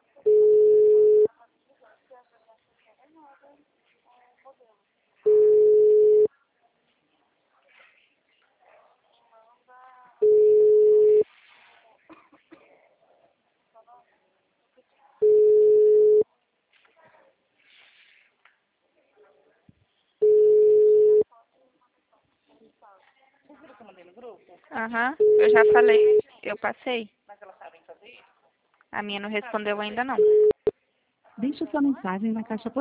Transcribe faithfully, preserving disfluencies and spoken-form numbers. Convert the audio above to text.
Aham, eu já falei. Eu passei. A minha não respondeu ainda não. Deixe sua mensagem na caixa